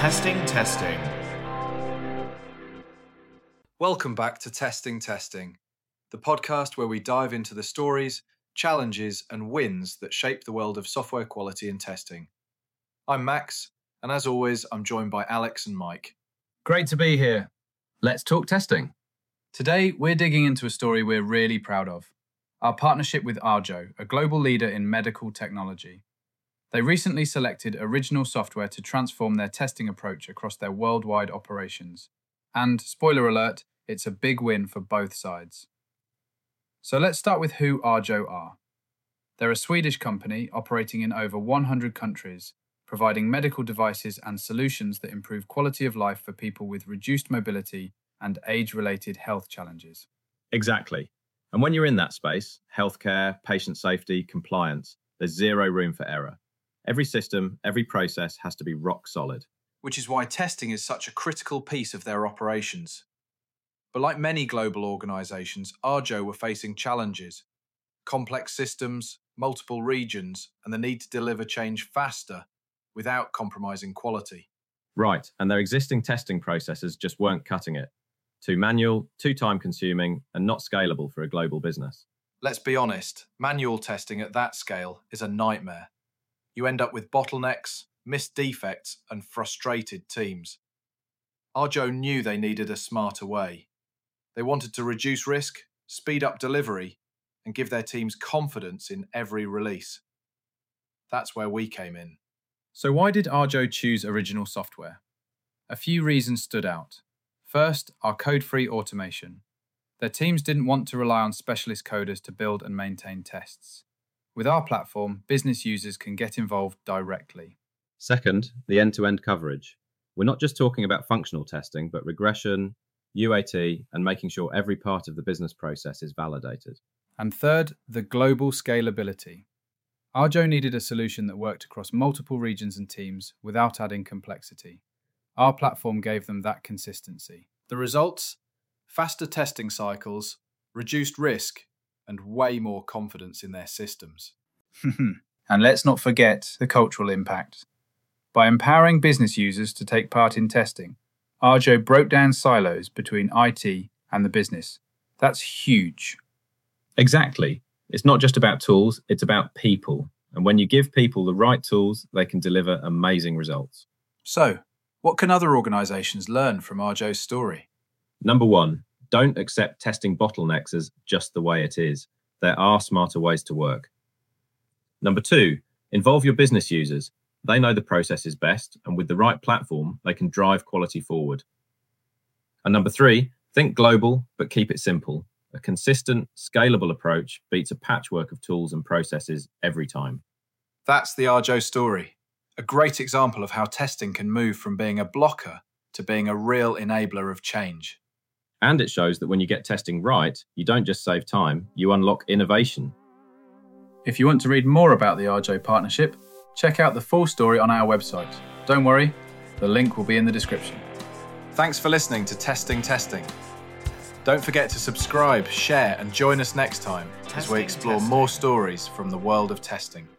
Testing. Welcome back to Testing, the podcast where we dive into the stories, challenges, and wins that shape the world of software quality and testing. I'm Max, and as always, I'm joined by Alex and Mike. Great to be here. Let's talk testing. Today, we're digging into a story we're really proud of. Our partnership with Arjo, a global leader in medical technology. They recently selected Original Software to transform their testing approach across their worldwide operations. And, spoiler alert, it's a big win for both sides. So let's start with who Arjo are. They're a Swedish company operating in over 100 countries, providing medical devices and solutions that improve quality of life for people with reduced mobility and age-related health challenges. Exactly. And when you're in that space, healthcare, patient safety, compliance, there's zero room for error. Every system, every process has to be rock solid. Which is why testing is such a critical piece of their operations. But like many global organisations, Arjo were facing challenges. Complex systems, multiple regions, and the need to deliver change faster without compromising quality. Right, and their existing testing processes just weren't cutting it. Too manual, too time-consuming, and not scalable for a global business. Let's be honest, manual testing at that scale is a nightmare. You end up with bottlenecks, missed defects, and frustrated teams. Arjo knew they needed a smarter way. They wanted to reduce risk, speed up delivery, and give their teams confidence in every release. That's where we came in. So why did Arjo choose Original Software? A few reasons stood out. First, our code-free automation. Their teams didn't want to rely on specialist coders to build and maintain tests. With our platform, business users can get involved directly. Second, the end-to-end coverage. We're not just talking about functional testing, but regression, UAT, and making sure every part of the business process is validated. And third, the global scalability. Arjo needed a solution that worked across multiple regions and teams without adding complexity. Our platform gave them that consistency. The results? Faster testing cycles, reduced risk, and way more confidence in their systems. And let's not forget the cultural impact. By empowering business users to take part in testing, Arjo broke down silos between IT and the business. That's huge. Exactly. It's not just about tools, it's about people. And when you give people the right tools, they can deliver amazing results. So, what can other organisations learn from Arjo's story? Number one, don't accept testing bottlenecks as just the way it is. There are smarter ways to work. Number two, involve your business users. They know the process is best, and with the right platform, they can drive quality forward. And number three, think global, but keep it simple. A consistent, scalable approach beats a patchwork of tools and processes every time. That's the Arjo story. A great example of how testing can move from being a blocker to being a real enabler of change. And it shows that when you get testing right, you don't just save time, you unlock innovation. If you want to read more about the Arjo partnership, check out the full story on our website. Don't worry, the link will be in the description. Thanks for listening to Testing. Don't forget to subscribe, share, and join us next time as we explore more stories from the world of testing.